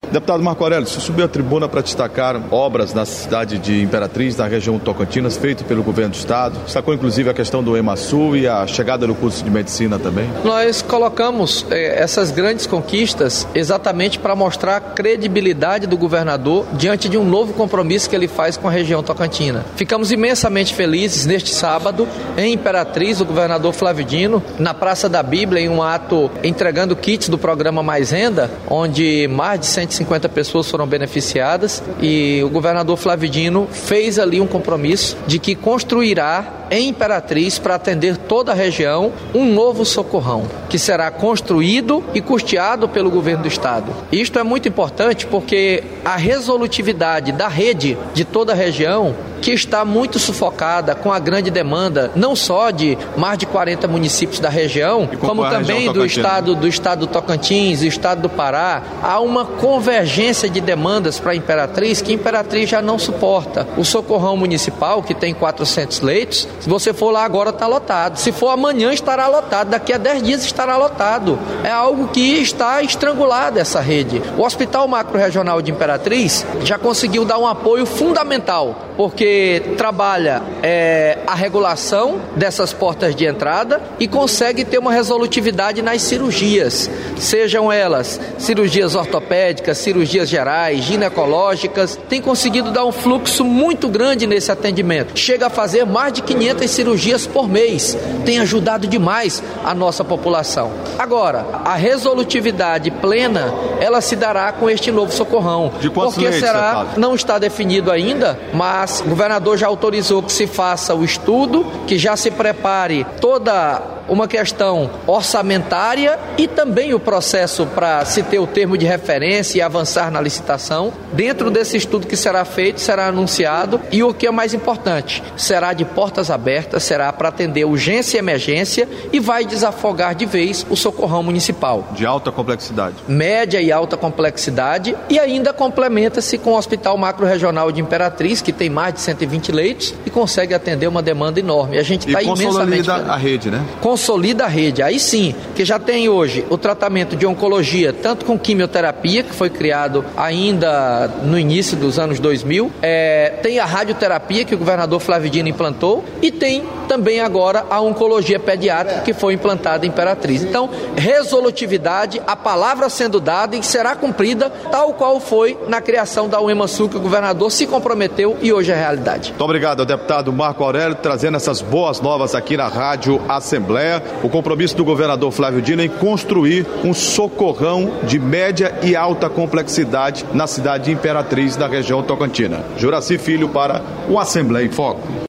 Deputado Marco Aurélio, você subiu à tribuna para destacar obras na cidade de Imperatriz, na região Tocantinas, feito pelo governo do estado. Destacou inclusive a questão do EMASU e a chegada do curso de medicina também. Nós colocamos essas grandes conquistas exatamente para mostrar a credibilidade do governador diante de um novo compromisso que ele faz com a região tocantina. Ficamos imensamente felizes neste sábado, em Imperatriz, o governador Flávio Dino, na Praça da Bíblia, em um ato entregando kits do programa Mais Renda, onde mais de 150 pessoas foram beneficiadas, e o governador Flávio Dino fez ali um compromisso de que construirá em Imperatriz, para atender toda a região, um novo socorrão, que será construído e custeado pelo governo do estado. Isto é muito importante porque a resolutividade da rede de toda a região, que está muito sufocada com a grande demanda, não só de mais de 40 municípios da região, como também do estado do Tocantins, do estado do Pará, há uma convergência de demandas para Imperatriz que Imperatriz já não suporta. O socorrão municipal, que tem 400 leitos, se você for lá agora está lotado. Se for amanhã estará lotado, daqui a 10 dias estará lotado. É algo que está estrangulado essa rede. O Hospital Macro-Regional de Imperatriz já conseguiu dar um apoio fundamental, porque trabalha a regulação dessas portas de entrada e consegue ter uma resolutividade nas cirurgias, sejam elas cirurgias ortopédicas, cirurgias gerais, ginecológicas, tem conseguido dar um fluxo muito grande nesse atendimento. Chega a fazer mais de 500 cirurgias por mês, tem ajudado demais a nossa população. Agora, a resolutividade plena, ela se dará com este novo socorrão. De quantos leitos, será, não está definido ainda, mas o governador já autorizou que se faça o estudo, que já se prepare toda uma questão orçamentária e também o processo para se ter o termo de referência e avançar na licitação. Dentro desse estudo que será feito, será anunciado, e o que é mais importante, será de portas abertas, será para atender urgência e emergência e vai desafogar de vez o socorrão municipal. De alta complexidade. Média e alta complexidade, e ainda complementa-se com o Hospital Macro-Regional de Imperatriz, que tem mais de 120 leitos e consegue atender uma demanda enorme. A gente está imensamente... consolida a rede, né? Consolida a rede, aí sim, que já tem hoje o tratamento de oncologia, tanto com quimioterapia, que foi criado ainda no início dos anos 2000, tem a radioterapia, que o governador Flávio Dino implantou, e tem também agora a oncologia pediátrica, que foi implantada em Imperatriz. Então, resolutividade, a palavra sendo dada e será cumprida, tal qual foi na criação da UEMASU, que o governador se comprometeu e hoje é realidade. Muito obrigado ao deputado Marco Aurélio, trazendo essas boas novas aqui na Rádio Assembleia. O compromisso do governador Flávio Dino em construir um socorrão de média e alta complexidade na cidade de Imperatriz, da região tocantina. Juraci Filho para o Assembleia em Foco.